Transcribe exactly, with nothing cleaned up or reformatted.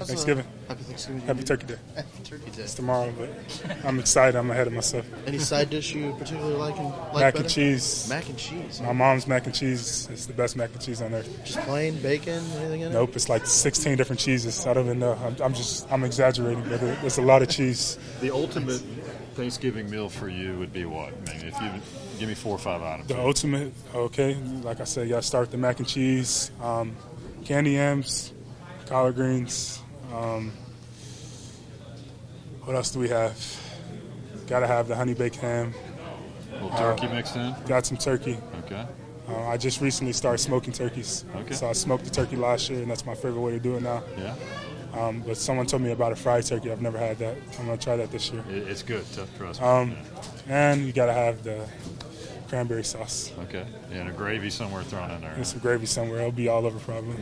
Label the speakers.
Speaker 1: Thanksgiving.
Speaker 2: Happy Thanksgiving.
Speaker 1: Happy Turkey Day.
Speaker 2: Happy Turkey Day.
Speaker 1: It's tomorrow, but I'm excited. I'm ahead of myself.
Speaker 2: Any side dish you particularly like? And, like
Speaker 1: mac
Speaker 2: better?
Speaker 1: and cheese.
Speaker 2: Mac and cheese.
Speaker 1: My mom's mac and cheese is the best mac and cheese on earth.
Speaker 2: Just plain bacon, anything in it?
Speaker 1: Nope, it's like sixteen different cheeses. I don't even know. I'm, I'm just, I'm exaggerating, but there- there's a lot of cheese.
Speaker 3: The ultimate Thanksgiving meal for you would be what? I mean, if you give me four or five items.
Speaker 1: The ultimate, okay, like I said, you got to start with the mac and cheese, um, candy yams, collard greens. Um, what else do we have? Got to have the honey baked ham.
Speaker 3: A little turkey uh, mixed in?
Speaker 1: Got some turkey.
Speaker 3: Okay.
Speaker 1: Uh, I just recently started smoking turkeys.
Speaker 3: Okay.
Speaker 1: So I smoked the turkey last year, and that's my favorite way to do it now.
Speaker 3: Yeah.
Speaker 1: Um, but someone told me about a fried turkey. I've never had that. I'm going to try that this year.
Speaker 3: It's good, trust me.
Speaker 1: Um,
Speaker 3: yeah.
Speaker 1: And you got to have the cranberry sauce.
Speaker 3: Okay. Yeah, and a gravy somewhere thrown in there.
Speaker 1: And some gravy somewhere. It'll be all over probably.